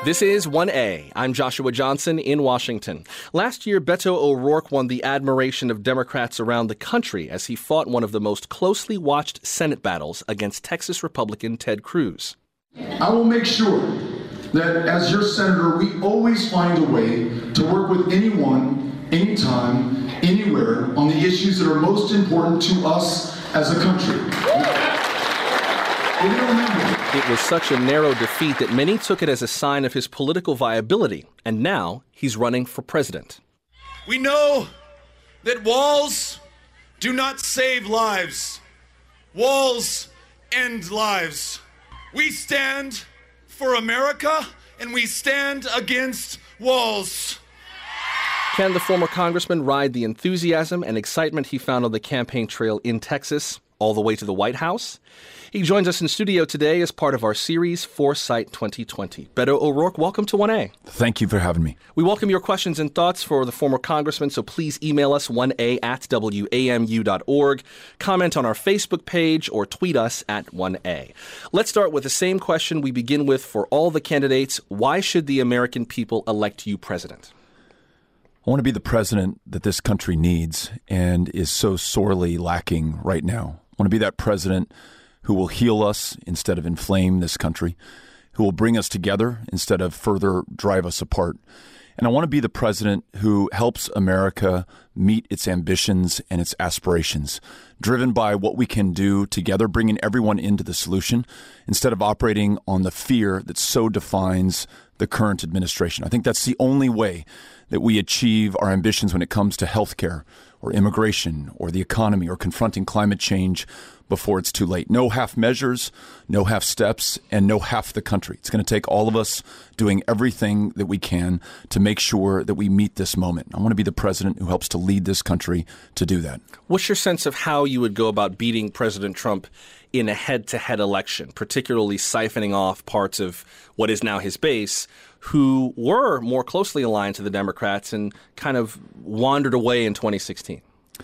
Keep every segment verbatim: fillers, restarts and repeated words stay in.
This is one A. I'm Joshua Johnson in Washington. Last year, Beto O'Rourke won the admiration of Democrats around the country as he fought one of the most closely watched Senate battles against Texas Republican Ted Cruz. I will make sure that as your senator, we always find a way to work with anyone, anytime, anywhere on the issues that are most important to us as a country. It was such a narrow defeat that many took it as a sign of his political viability, and now he's running for president. We know that walls do not save lives. Walls end lives. We stand for America, and we stand against walls. Can the former congressman ride the enthusiasm and excitement he found on the campaign trail in Texas all the way to the White House? He joins us in studio today as part of our series, Foresight twenty twenty. Beto O'Rourke, welcome to one A. Thank you for having me. We welcome your questions and thoughts for the former congressman, so please email us one A at W A M U dot org, comment on our Facebook page, or tweet us at one A. Let's start with the same question we begin with for all the candidates. Why should the American people elect you president? I want to be the president that this country needs and is so sorely lacking right now. I want to be that president who will heal us instead of inflame this country, who will bring us together instead of further drive us apart. And I want to be the president who helps America meet its ambitions and its aspirations, driven by what we can do together, bringing everyone into the solution instead of operating on the fear that so defines the current administration. I think that's the only way that we achieve our ambitions when it comes to healthcare or immigration or the economy or confronting climate change before it's too late. No half measures, no half steps, and no half the country. It's going to take all of us doing everything that we can to make sure that we meet this moment. I want to be the president who helps to lead this country to do that. What's your sense of how you would go about beating President Trump in a head-to-head election, particularly siphoning off parts of what is now his base, who were more closely aligned to the Democrats and kind of wandered away in twenty sixteen?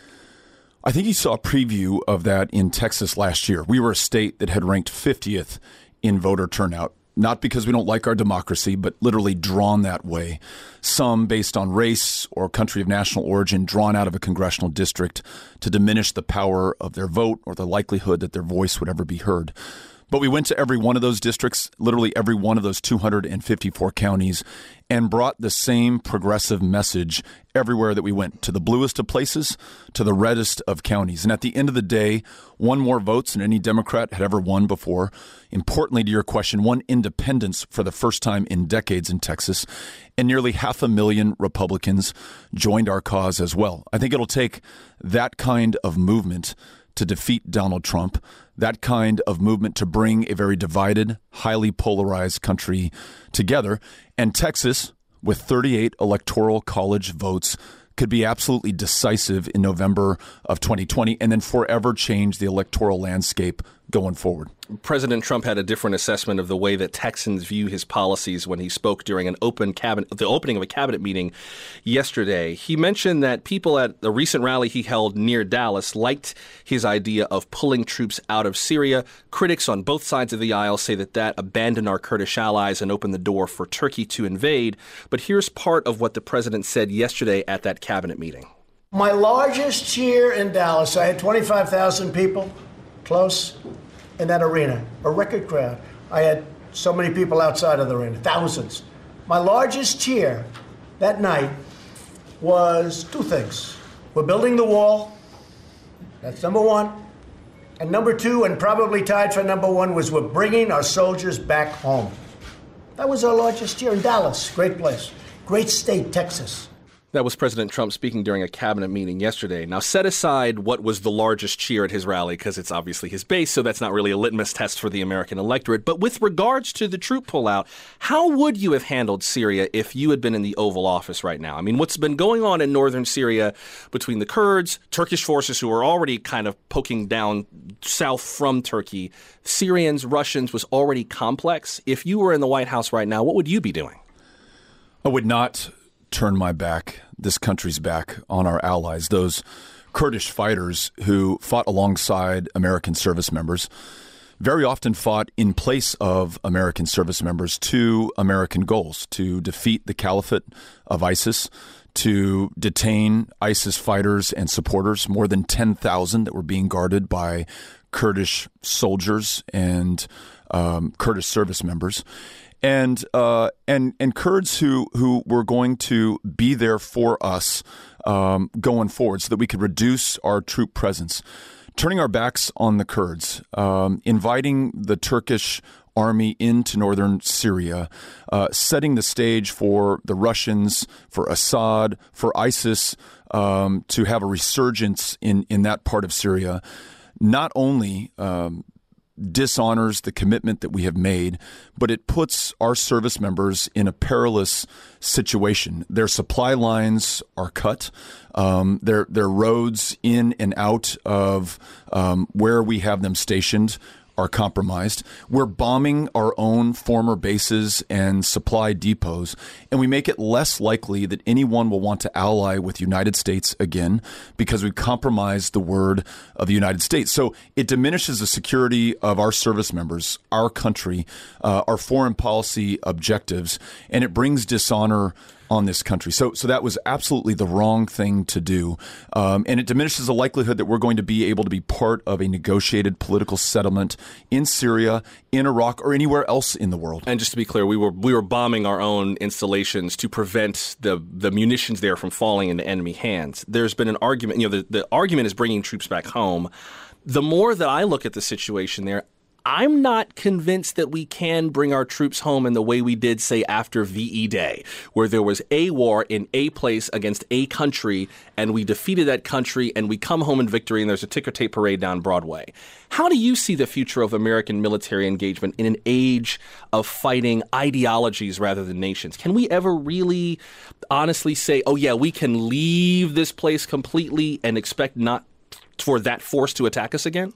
I think you saw a preview of that in Texas last year. We were a state that had ranked fiftieth in voter turnout, not because we don't like our democracy, but literally drawn that way. Some based on race or country of national origin drawn out of a congressional district to diminish the power of their vote or the likelihood that their voice would ever be heard. But we went to every one of those districts, literally every one of those two hundred fifty-four counties, and brought the same progressive message everywhere that we went, to the bluest of places, to the reddest of counties. And at the end of the day, won more votes than any Democrat had ever won before. Importantly, to your question, won independents for the first time in decades in Texas, and nearly half a million Republicans joined our cause as well. I think it'll take that kind of movement to defeat Donald Trump, that kind of movement to bring a very divided, highly polarized country together. And Texas, with thirty-eight electoral college votes, could be absolutely decisive in November of twenty twenty and then forever change the electoral landscape going forward. President Trump had a different assessment of the way that Texans view his policies when he spoke during an open cabinet, the opening of a cabinet meeting yesterday. He mentioned that people at the recent rally he held near Dallas liked his idea of pulling troops out of Syria. Critics on both sides of the aisle say that that abandoned our Kurdish allies and opened the door for Turkey to invade. But here's part of what the president said yesterday at that cabinet meeting. My largest cheer in Dallas, I had twenty-five thousand people close in that arena, a record crowd. I had so many people outside of the arena, thousands. My largest cheer that night was two things. We're building the wall. That's number one. And number two, and probably tied for number one, was we're bringing our soldiers back home. That was our largest cheer in Dallas. Great place. Great state, Texas. That was President Trump speaking during a cabinet meeting yesterday. Now, set aside what was the largest cheer at his rally, because it's obviously his base, so that's not really a litmus test for the American electorate. But with regards to the troop pullout, how would you have handled Syria if you had been in the Oval Office right now? I mean, what's been going on in northern Syria between the Kurds, Turkish forces who are already kind of poking down south from Turkey, Syrians, Russians, was already complex. If you were in the White House right now, what would you be doing? I would not turn my back, this country's back, on our allies, those Kurdish fighters who fought alongside American service members, very often fought in place of American service members to American goals, to defeat the caliphate of ISIS, to detain ISIS fighters and supporters, more than ten thousand that were being guarded by Kurdish soldiers and um, Kurdish service members. And uh, and and Kurds who who were going to be there for us um, going forward, so that we could reduce our troop presence, turning our backs on the Kurds, um, inviting the Turkish army into northern Syria, uh, setting the stage for the Russians, for Assad, for ISIS um, to have a resurgence in in that part of Syria. Not only um, dishonors the commitment that we have made, but it puts our service members in a perilous situation. Their supply lines are cut. Um, their their roads in and out of um, where we have them stationed are compromised. We're bombing our own former bases and supply depots, and we make it less likely that anyone will want to ally with the United States again because we compromised the word of the United States. So it diminishes the security of our service members, our country, uh, our foreign policy objectives, and it brings dishonor on this country. So so that was absolutely the wrong thing to do. Um, and it diminishes the likelihood that we're going to be able to be part of a negotiated political settlement in Syria, in Iraq, or anywhere else in the world. And just to be clear, we were we were bombing our own installations to prevent the, the munitions there from falling into enemy hands. There's been an argument, you know, the, the argument is bringing troops back home. The more that I look at the situation there, I'm not convinced that we can bring our troops home in the way we did, say, after V E Day, where there was a war in a place against a country, and we defeated that country, and we come home in victory, and there's a ticker tape parade down Broadway. How do you see the future of American military engagement in an age of fighting ideologies rather than nations? Can we ever really honestly say, oh, yeah, we can leave this place completely and expect not for that force to attack us again?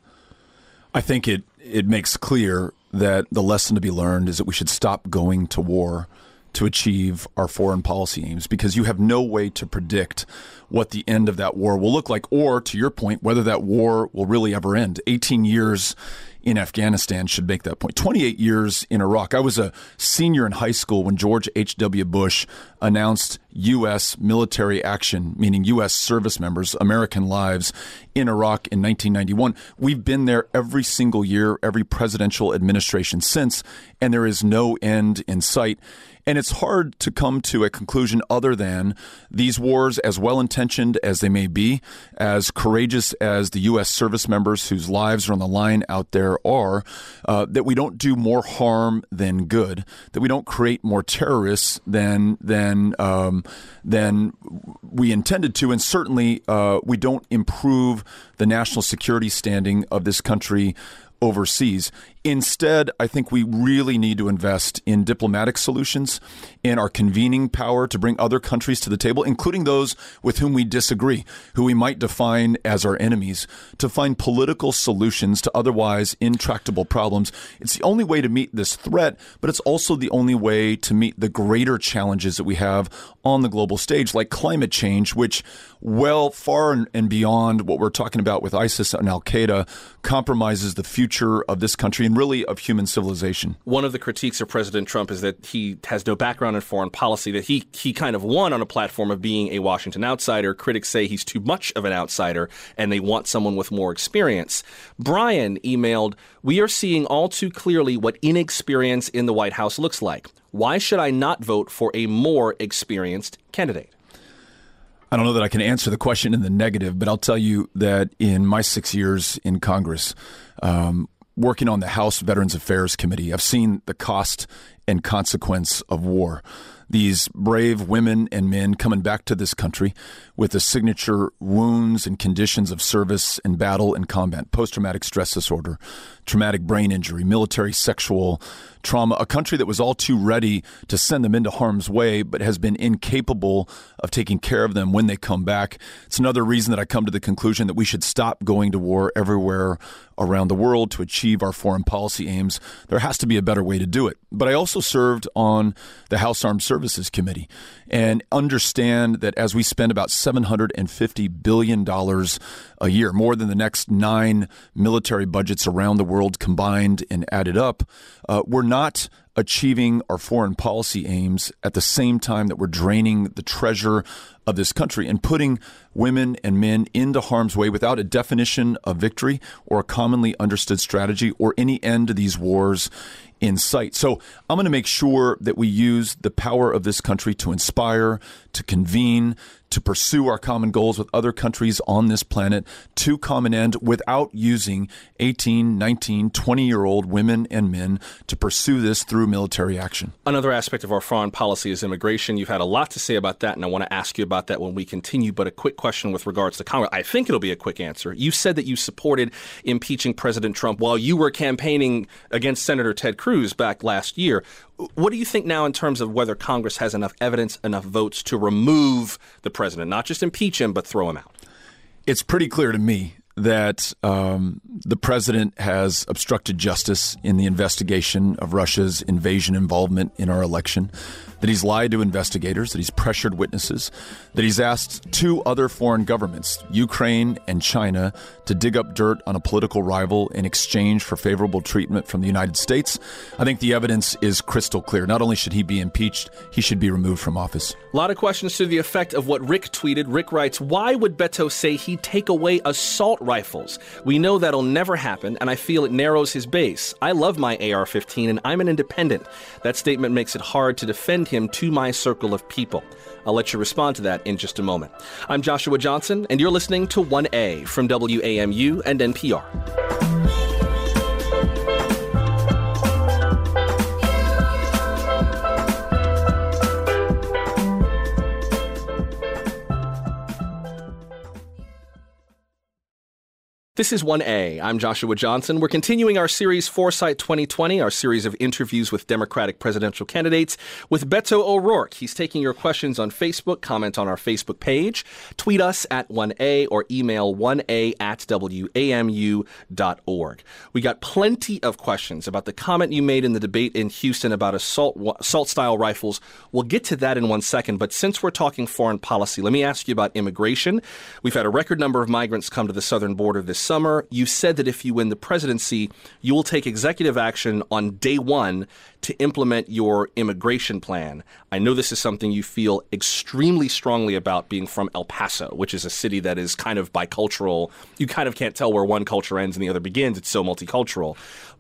I think it, it makes clear that the lesson to be learned is that we should stop going to war to achieve our foreign policy aims, because you have no way to predict what the end of that war will look like, or, to your point, whether that war will really ever end. eighteen years in Afghanistan should make that point. twenty-eight years in Iraq. I was a senior in high school when George H W. Bush announced U S military action, meaning U S service members, American lives, in Iraq in nineteen ninety-one. We've been there every single year, every presidential administration since, and there is no end in sight. And it's hard to come to a conclusion other than these wars, as well-intentioned as they may be, as courageous as the U S service members whose lives are on the line out there are, uh, that we don't do more harm than good, that we don't create more terrorists than than um, than we intended to, and certainly uh, we don't improve the national security standing of this country overseas. Instead, I think we really need to invest in diplomatic solutions, in our convening power to bring other countries to the table, including those with whom we disagree, who we might define as our enemies, to find political solutions to otherwise intractable problems. It's the only way to meet this threat, but it's also the only way to meet the greater challenges that we have on the global stage, like climate change, which well far and beyond what we're talking about with ISIS and Al-Qaeda compromises the future of this country and really of human civilization. One of the critiques of President Trump is that he has no background in foreign policy, that he he kind of won on a platform of being a Washington outsider. Critics say he's too much of an outsider and they want someone with more experience. Brian emailed, "We are seeing all too clearly what inexperience in the White House looks like. Why should I not vote for a more experienced candidate?" I don't know that I can answer the question in the negative, but I'll tell you that in my six years in Congress, um, working on the House Veterans Affairs Committee, I've seen the cost and consequence of war. These brave women and men coming back to this country with the signature wounds and conditions of service and battle and combat, post-traumatic stress disorder, traumatic brain injury, military sexual trauma, a country that was all too ready to send them into harm's way, but has been incapable of taking care of them when they come back. It's another reason that I come to the conclusion that we should stop going to war everywhere around the world to achieve our foreign policy aims. There has to be a better way to do it. But I also also served on the House Armed Services Committee and understand that as we spend about seven hundred fifty billion dollars a year, more than the next nine military budgets around the world combined and added up, uh, we're not achieving our foreign policy aims at the same time that we're draining the treasure of this country and putting women and men into harm's way without a definition of victory or a commonly understood strategy or any end to these wars in sight. So I'm going to make sure that we use the power of this country to inspire, to convene, to pursue our common goals with other countries on this planet to common end without using eighteen, nineteen, twenty-year-old women and men to pursue this through military action. Another aspect of our foreign policy is immigration. You've had a lot to say about that, and I want to ask you about that when we continue. But a quick question with regards to Congress. I think it'll be a quick answer. You said that you supported impeaching President Trump while you were campaigning against Senator Ted Cruz back last year. What do you think now in terms of whether Congress has enough evidence, enough votes to remove the president, not just impeach him, but throw him out? It's pretty clear to me that um, the president has obstructed justice in the investigation of Russia's invasion involvement in our election, that he's lied to investigators, that he's pressured witnesses, that he's asked two other foreign governments, Ukraine and China, to dig up dirt on a political rival in exchange for favorable treatment from the United States. I think the evidence is crystal clear. Not only should he be impeached, he should be removed from office. A lot of questions to the effect of what Rick tweeted. Rick writes, why would Beto say he'd take away assault rifles? We know that'll never happen, and I feel it narrows his base. I love my A R fifteen, and I'm an independent. That statement makes it hard to defend him to my circle of people. I'll let you respond to that in just a moment. I'm Joshua Johnson, and you're listening to one A from W A M U and N P R. This is one A. I'm Joshua Johnson. We're continuing our series Foresight twenty twenty, our series of interviews with Democratic presidential candidates with Beto O'Rourke. He's taking your questions on Facebook. Comment on our Facebook page. Tweet us at one A or email one A at W A M U dot org. We got plenty of questions about the comment you made in the debate in Houston about assault assault-style rifles. We'll get to that in one second, but since we're talking foreign policy, let me ask you about immigration. We've had a record number of migrants come to the southern border this summer. You said that if you win the presidency, you will take executive action on day one to implement your immigration plan. I know this is something you feel extremely strongly about, being from El Paso, which is a city that is kind of bicultural. You kind of can't tell where one culture ends and the other begins. It's so multicultural.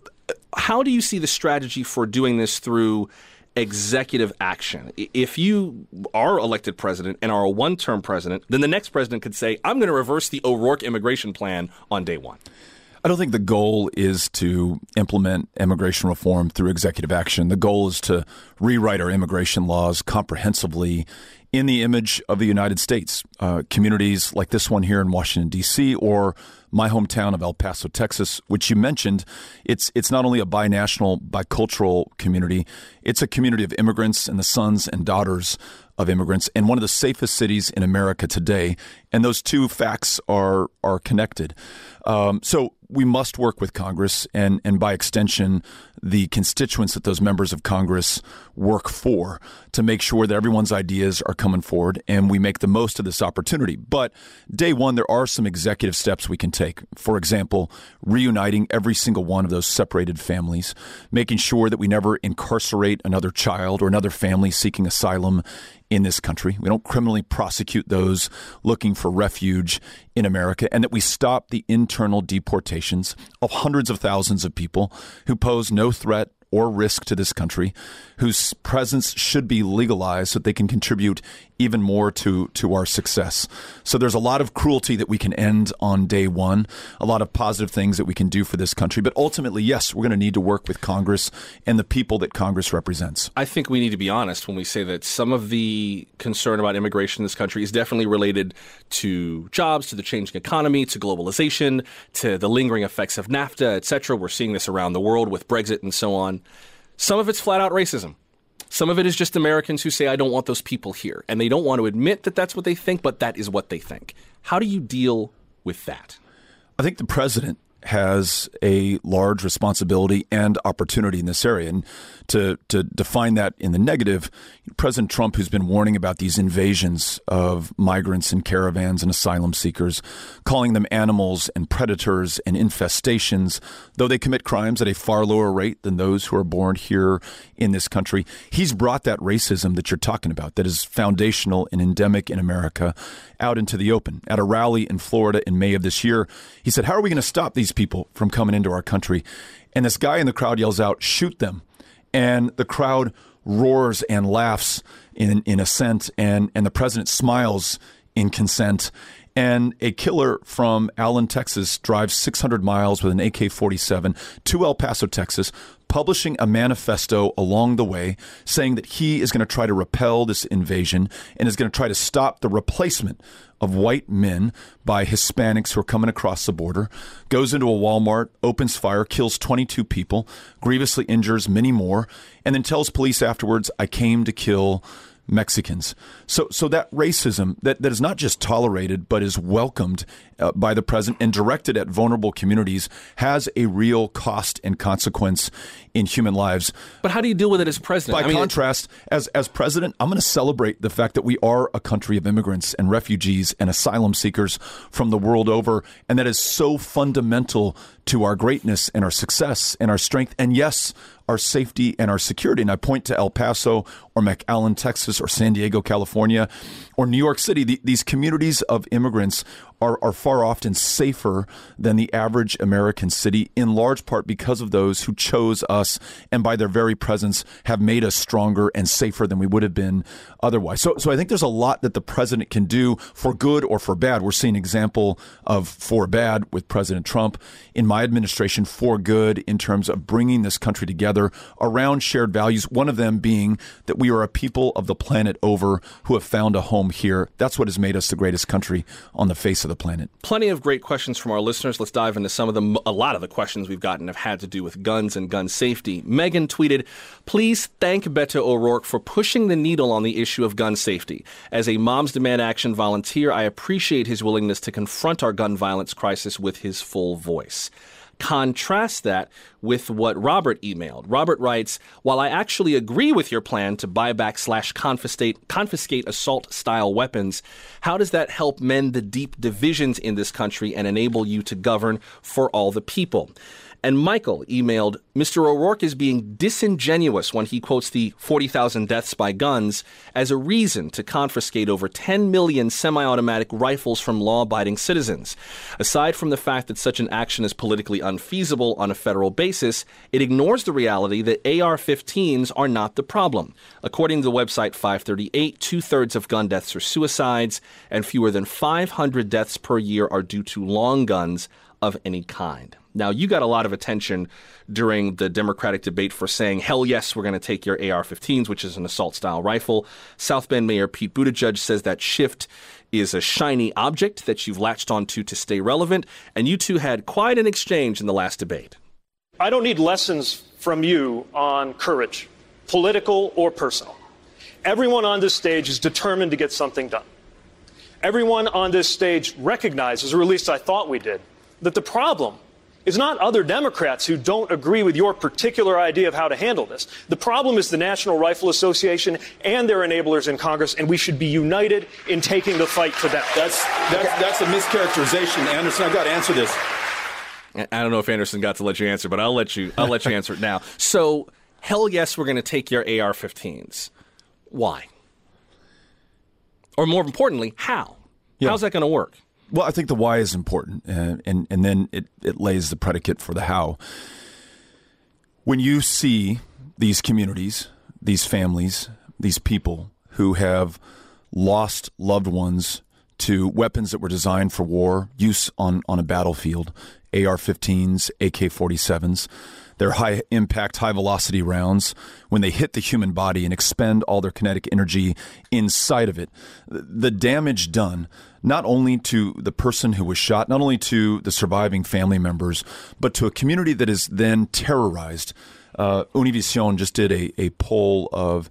How do you see the strategy for doing this through executive action? If you are elected president and are a one-term president, then the next president could say, I'm going to reverse the O'Rourke immigration plan on day one. I don't think the goal is to implement immigration reform through executive action. The goal is to rewrite our immigration laws comprehensively in the image of the United States. Uh, communities like this one here in Washington, D C, or my hometown of El Paso, Texas, which you mentioned, it's it's not only a binational, bicultural community, it's a community of immigrants and the sons and daughters of immigrants, and one of the safest cities in America today. And those two facts are are connected. Um, so we must work with Congress and, and by extension, the constituents that those members of Congress work for to make sure that everyone's ideas are coming forward and we make the most of this opportunity. But day one, there are some executive steps we can take. For example, reuniting every single one of those separated families, making sure that we never incarcerate another child or another family seeking asylum in this country. We don't criminally prosecute those looking for refuge in America, and that we stop the internal deportations of hundreds of thousands of people who pose no threat or risk to this country, whose presence should be legalized so that they can contribute even more to, to our success. So there's a lot of cruelty that we can end on day one, a lot of positive things that we can do for this country. But ultimately, yes, we're going to need to work with Congress and the people that Congress represents. I think we need to be honest when we say that some of the concern about immigration in this country is definitely related to jobs, to the changing economy, to globalization, to the lingering effects of NAFTA, et cetera. We're seeing this around the world with Brexit and so on. Some of it's flat out racism. Some of it is just Americans who say, I don't want those people here. And they don't want to admit that that's what they think, but that is what they think. How do you deal with that? I think the president has a large responsibility and opportunity in this area. And to, to define that in the negative, President Trump, who's been warning about these invasions of migrants and caravans and asylum seekers, calling them animals and predators and infestations, though they commit crimes at a far lower rate than those who are born here in this country, he's brought that racism that you're talking about, that is foundational and endemic in America, out into the open. At a rally in Florida in May of this year, he said, how are we going to stop these people from coming into our country? And this guy in the crowd yells out, shoot them. And the crowd roars and laughs in, in assent, and, and the president smiles in consent. And a killer from Allen, Texas, drives six hundred miles with an A K forty-seven to El Paso, Texas, publishing a manifesto along the way saying that he is going to try to repel this invasion and is going to try to stop the replacement of white men by Hispanics who are coming across the border, goes into a Walmart, opens fire, kills twenty-two people, grievously injures many more, and then tells police afterwards, I came to kill Mexicans. So so that racism that, that is not just tolerated, but is welcomed uh, by the president and directed at vulnerable communities has a real cost and consequence in human lives. But how do you deal with it as president? By I mean, contrast, as, as president, I'm going to celebrate the fact that we are a country of immigrants and refugees and asylum seekers from the world over, and that is so fundamental to our greatness and our success and our strength, and yes, our safety and our security. And I point to El Paso or McAllen, Texas, or San Diego, California, or New York City. The, these communities of immigrants are, are far often safer than the average American city, in large part because of those who chose us and by their very presence have made us stronger and safer than we would have been otherwise. So, so I think there's a lot that the president can do for good or for bad. We're seeing an example of for bad with President Trump. In my administration, for good in terms of bringing this country together around shared values, one of them being that we are a people of the planet over who have found a home here. That's what has made us the greatest country on the face of the planet. Plenty of great questions from our listeners. Let's dive into some of them. A lot of the questions we've gotten have had to do with guns and gun safety. Megan tweeted, please thank Beto O'Rourke for pushing the needle on the issue of gun safety. As a Moms Demand Action volunteer, I appreciate his willingness to confront our gun violence crisis with his full voice. Contrast that with what Robert emailed. Robert writes, while I actually agree with your plan to buy back slash confiscate, confiscate assault-style weapons, how does that help mend the deep divisions in this country and enable you to govern for all the people? And Michael emailed, Mister O'Rourke is being disingenuous when he quotes the forty thousand deaths by guns as a reason to confiscate over ten million semi-automatic rifles from law-abiding citizens. Aside from the fact that such an action is politically unfeasible on a federal basis, it ignores the reality that A R fifteens are not the problem. According to the website five thirty-eight, two-thirds of gun deaths are suicides, and fewer than five hundred deaths per year are due to long guns of any kind. Now, you got a lot of attention during the Democratic debate for saying, hell yes, we're going to take your A R fifteens, which is an assault-style rifle. South Bend Mayor Pete Buttigieg says that shift is a shiny object that you've latched onto to stay relevant. And you two had quite an exchange in the last debate. I don't need lessons from you on courage, political or personal. Everyone on this stage is determined to get something done. Everyone on this stage recognizes, or at least I thought we did, that the problem is not other Democrats who don't agree with your particular idea of how to handle this. The problem is the National Rifle Association and their enablers in Congress, and we should be united in taking the fight to them. That's, that's, that's a mischaracterization, Anderson. I've got to answer this. I don't know if Anderson got to let you answer, but I'll let you I'll let you answer it now. So, hell yes, we're going to take your A R fifteens. Why? Or more importantly, how? Yeah. How's that going to work? Well, I think the why is important, and, and, and then it, it lays the predicate for the how. When you see these communities, these families, these people who have lost loved ones to weapons that were designed for war, use on, on a battlefield, A R fifteens, A K forty-sevens, they're high-impact, high-velocity rounds, when they hit the human body and expend all their kinetic energy inside of it, the damage done not only to the person who was shot, not only to the surviving family members, but to a community that is then terrorized. Uh, Univision just did a, a poll of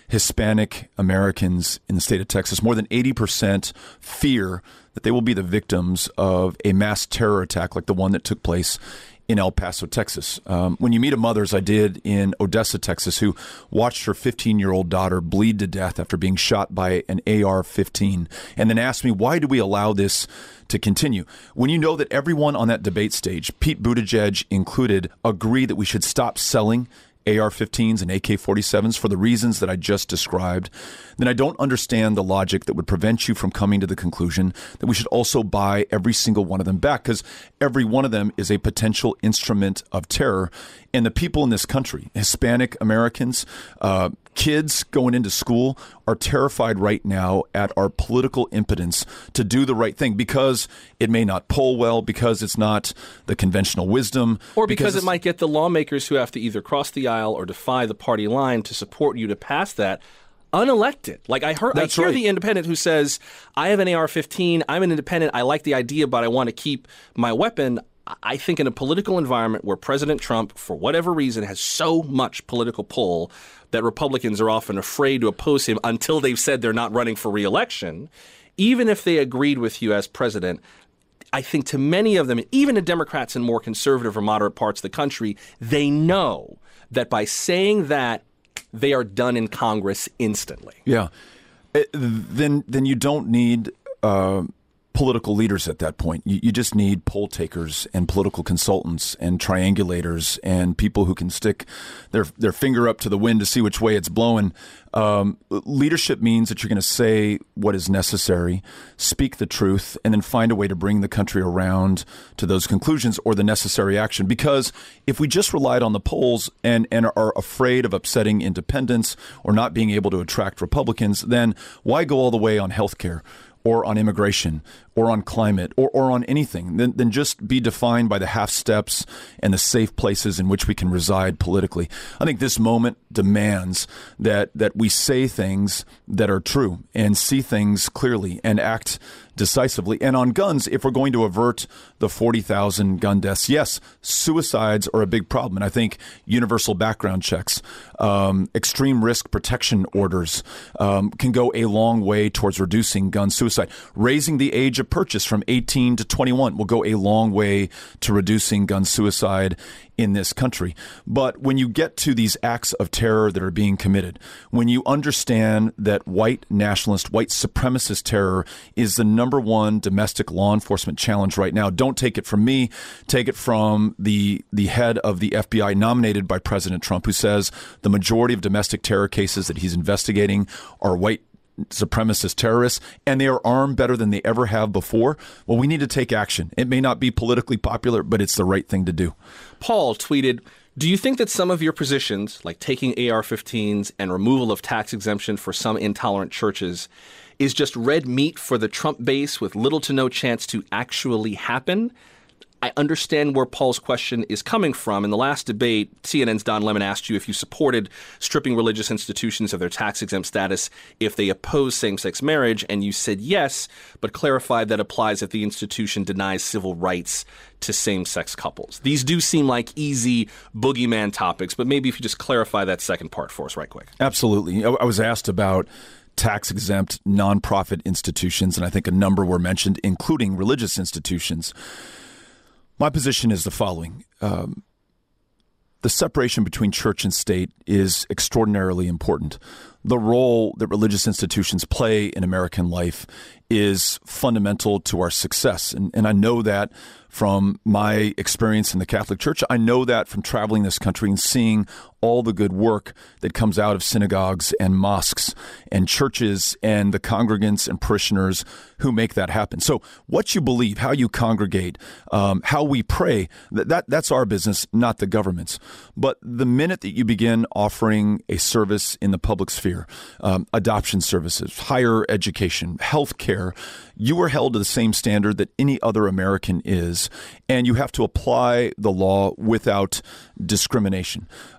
Hispanic Americans in the state of Texas, more than eighty percent fear that they will be the victims of a mass terror attack like the one that took place in El Paso, Texas. Um, when you meet a mother, as I did in Odessa, Texas, who watched her fifteen-year-old daughter bleed to death after being shot by an A R fifteen, and then asked me, why do we allow this to continue? When you know that everyone on that debate stage, Pete Buttigieg included, agreed that we should stop selling A R fifteens and A K forty-sevens for the reasons that I just described, then I don't understand the logic that would prevent you from coming to the conclusion that we should also buy every single one of them back, because every one of them is a potential instrument of terror. And the people in this country, Hispanic Americans, uh, kids going into school, are terrified right now at our political impotence to do the right thing because it may not poll well, because it's not the conventional wisdom. Or because, because it might get the lawmakers who have to either cross the aisle or defy the party line to support you to pass that unelected. Like I heard, That's I hear right. the independent who says, I have an A R fifteen, I'm an independent, I like the idea, but I want to keep my weapon. I think in a political environment where President Trump, for whatever reason, has so much political pull that Republicans are often afraid to oppose him until they've said they're not running for re-election, even if they agreed with you as president, I think to many of them, even to Democrats in more conservative or moderate parts of the country, they know that by saying that, they are done in Congress instantly. Yeah. It, then, then you don't need uh, political leaders at that point. You, you just need poll takers and political consultants and triangulators and people who can stick their their finger up to the wind to see which way it's blowing. Um, leadership means that you're going to say what is necessary, speak the truth, and then find a way to bring the country around to those conclusions or the necessary action. Because if we just relied on the polls and, and are afraid of upsetting independents or not being able to attract Republicans, then why go all the way on health care or on immigration or on climate or, or on anything? Then, then just be defined by the half steps and the safe places in which we can reside politically. I think this moment demands that that we say things that are true and see things clearly and act decisively. And on guns, if we're going to avert the forty thousand gun deaths, yes, suicides are a big problem. And I think universal background checks, um, extreme risk protection orders um, can go a long way towards reducing gun suicide. Raising the age of purchase from eighteen to twenty-one will go a long way to reducing gun suicide in this country. But when you get to these acts of terror that are being committed, when you understand that white nationalist, white supremacist terror is the number one domestic law enforcement challenge right now, don't take it from me, take it from the the head of the F B I nominated by President Trump, who says the majority of domestic terror cases that he's investigating are white supremacist terrorists, and they are armed better than they ever have before. Well, we need to take action. It may not be politically popular, but it's the right thing to do. Paul tweeted, do you think that some of your positions, like taking A R fifteens and removal of tax exemption for some intolerant churches, is just red meat for the Trump base with little to no chance to actually happen? I understand where Paul's question is coming from. In the last debate, C N N's Don Lemon asked you if you supported stripping religious institutions of their tax-exempt status if they oppose same-sex marriage, and you said yes, but clarified that applies if the institution denies civil rights to same-sex couples. These do seem like easy boogeyman topics, but maybe if you just clarify that second part for us right quick. Absolutely. I was asked about tax-exempt nonprofit institutions, and I think a number were mentioned, including religious institutions. My position is the following. Um, the separation between church and state is extraordinarily important. The role that religious institutions play in American life is fundamental to our success. And, and I know that from my experience in the Catholic Church. I know that from traveling this country and seeing all the good work that comes out of synagogues and mosques and churches and the congregants and parishioners who make that happen. So what you believe, how you congregate, um, how we pray, that, that that's our business, not the government's. But the minute that you begin offering a service in the public sphere, um, adoption services, higher education, health care, you are held to the same standard that any other American is, and you have to apply the law without discrimination.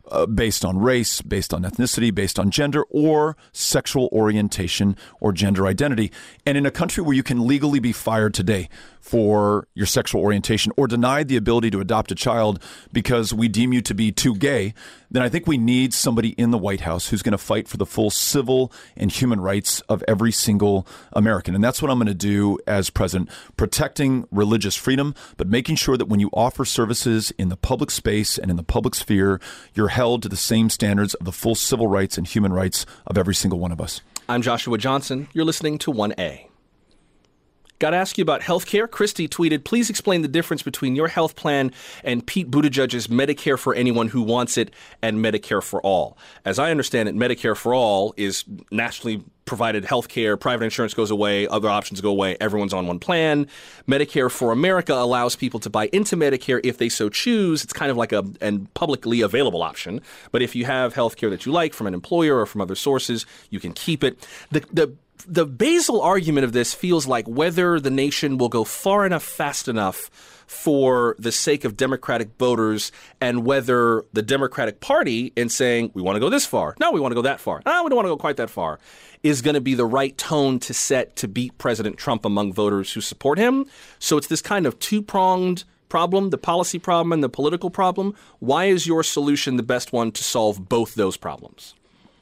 uh, based on race, based on ethnicity, based on gender, or sexual orientation or gender identity. And in a country where you can legally be fired today for your sexual orientation or denied the ability to adopt a child because we deem you to be too gay, then I think we need somebody in the White House who's going to fight for the full civil and human rights of every single American. And that's what I'm going to do as president, protecting religious freedom, but making sure that when you offer services in the public space and in the public sphere, you're held to the same standards of the full civil rights and human rights of every single one of us. I'm Joshua Johnson. You're listening to one A. Got to ask you about healthcare. Christy tweeted, please explain the difference between your health plan and Pete Buttigieg's Medicare for anyone who wants it and Medicare for all. As I understand it, Medicare for all is nationally provided health care, private insurance goes away, other options go away, everyone's on one plan. Medicare for America allows people to buy into Medicare if they so choose. It's kind of like a and publicly available option. But if you have health care that you like from an employer or from other sources, you can keep it. The the The basal argument of this feels like whether the nation will go far enough, fast enough for the sake of Democratic voters, and whether the Democratic Party, in saying, we want to go this far, no, we want to go that far, no, we don't want to go quite that far, is going to be the right tone to set to beat President Trump among voters who support him. So it's this kind of two-pronged problem, the policy problem and the political problem. Why is your solution the best one to solve both those problems?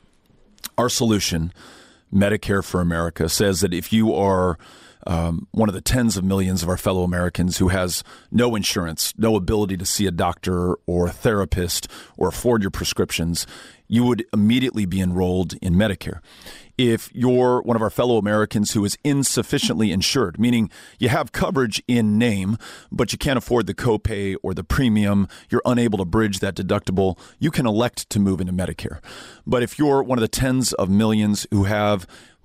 Our solution, Medicare for America, says that if you are um, one of the tens of millions of our fellow Americans who has no insurance, no ability to see a doctor or a therapist or afford your prescriptions, you would immediately be enrolled in Medicare. If you're one of our fellow Americans who is insufficiently insured, meaning you have coverage in name, but you can't afford the copay or the premium, you're unable to bridge that deductible, you can elect to move into Medicare. But if you're one of the tens of millions who have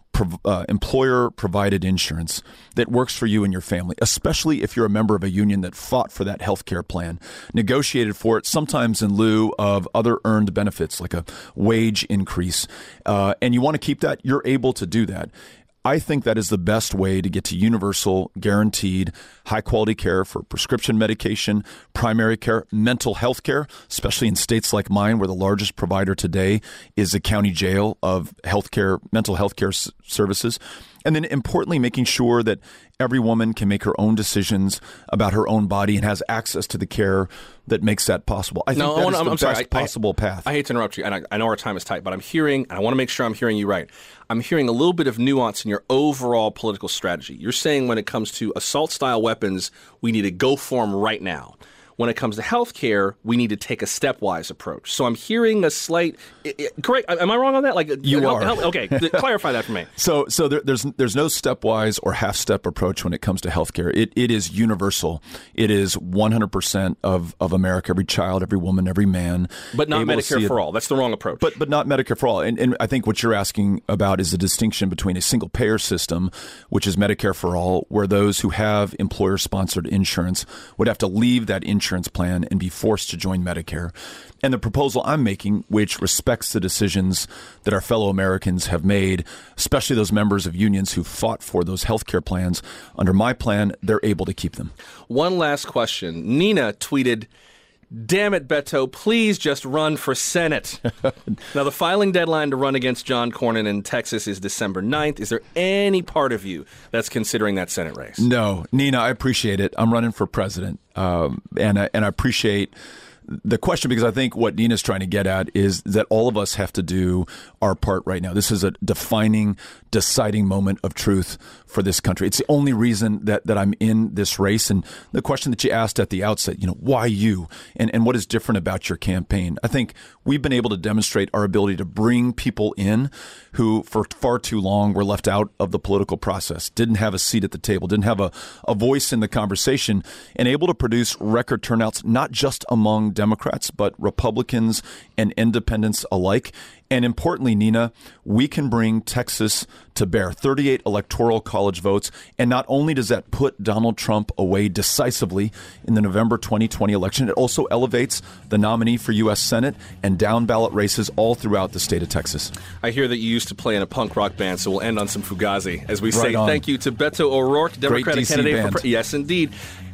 Uh, employer-provided insurance that works for you and your family, especially if you're a member of a union that fought for that health care plan, negotiated for it, sometimes in lieu of other earned benefits like a wage increase, uh, and you want to keep that, you're able to do that. I think that is the best way to get to universal, guaranteed, high-quality care for prescription medication, primary care, mental health care, especially in states like mine where the largest provider today is a county jail of healthcare, mental health care s- services. And then importantly, making sure that every woman can make her own decisions about her own body and has access to the care that makes that possible. I think no, that I wanna, is the I'm best sorry, I, possible I, path. I hate to interrupt you, and I, I know our time is tight, but I'm hearing, and I want to make sure I'm hearing you right, I'm hearing a little bit of nuance in your overall political strategy. You're saying when it comes to assault-style weapons, we need to go for them right now. When it comes to health care, we need to take a stepwise approach. So I'm hearing a slight it, it, correct. Am I wrong on that? Like you help, are. Help, okay, clarify that for me. So, so there, there's there's no stepwise or half-step approach when it comes to healthcare. It it is universal. It is one hundred percent of of America, every child, every woman, every man. But not Medicare for it. all. That's the wrong approach. But but not Medicare for all. And and I think what you're asking about is the distinction between a single payer system, which is Medicare for all, where those who have employer-sponsored insurance would have to leave that insurance plan and be forced to join Medicare. And the proposal I'm making, which respects the decisions that our fellow Americans have made, especially those members of unions who fought for those health care plans, under my plan, they're able to keep them. One last question. Nina tweeted, damn it, Beto, please just run for Senate. Now, the filing deadline to run against John Cornyn in Texas is December ninth. Is there any part of you that's considering that Senate race? No. Nina, I appreciate it. I'm running for president. Um, and, I, and I appreciate the question, because I think what Nina's trying to get at is that all of us have to do our part right now. This is a defining, deciding moment of truth for this country. It's the only reason that, that I'm in this race. And the question that you asked at the outset, you know, why you? And, and what is different about your campaign? I think we've been able to demonstrate our ability to bring people in who for far too long were left out of the political process, didn't have a seat at the table, didn't have a, a voice in the conversation, and able to produce record turnouts, not just among Democrats, but Republicans and independents alike. And importantly, Nina, we can bring Texas to bear thirty-eight electoral college votes. And not only does that put Donald Trump away decisively in the November twenty twenty election, it also elevates the nominee for U S Senate and down ballot races all throughout the state of Texas. I hear that you used to play in a punk rock band, so we'll end on some Fugazi as we Right say on. thank you to Beto O'Rourke, Democratic D C candidate band. for pre- yes, indeed.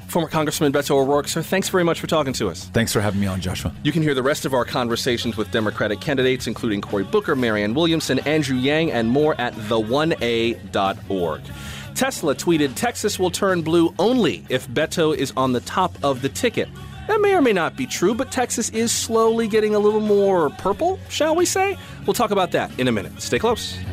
Former Congressman Beto O'Rourke, sir, thanks very much for talking to us. Thanks for having me on, Joshua. You can hear the rest of our conversations with Democratic candidates, including Cory Booker, Marianne Williamson, Andrew Yang, and more at the one a dot org. Tesla tweeted, Texas will turn blue only if Beto is on the top of the ticket. That may or may not be true, but Texas is slowly getting a little more purple, shall we say? We'll talk about that in a minute. Stay close.